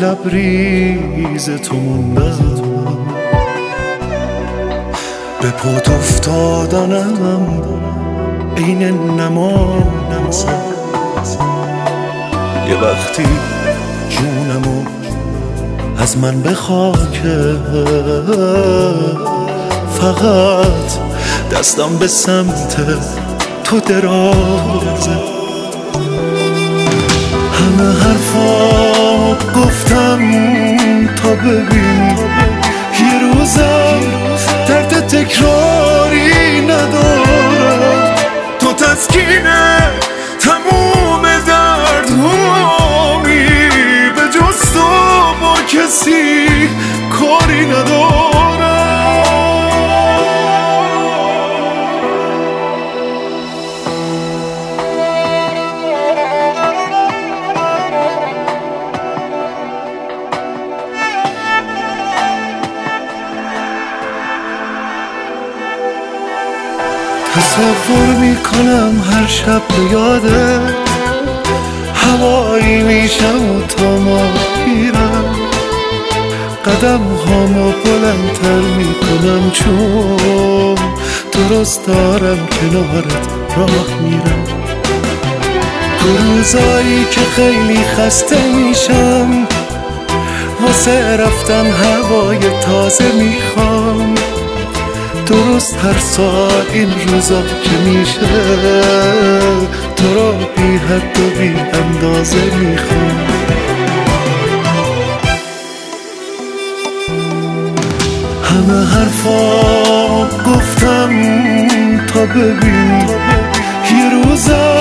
لبریز تو موندم، به پات افتادنم عین نماز. یه وقتی جونمو از من بخواکه، فقط دستم به سمت تو درازه. همه حرفا گفتم تا ببین یه روزم درد تکراری ندارم. تو تسکینه تموم دردهامی، به جز تو با کسی کاری ندارم. تصور میکنم هر شب به یاده هوایی میشم و تا ما میرم، قدم هامو بلندتر میکنم چون درست دارم کنارت راه میرم. تو روزایی که خیلی خسته میشم، واسه رفتن هوای تازه میخوام. درست هر ساعت این روزا که میشه تو را بی حد و بی اندازه میخوام. همه حرفا گفتم تا ببین یه روزا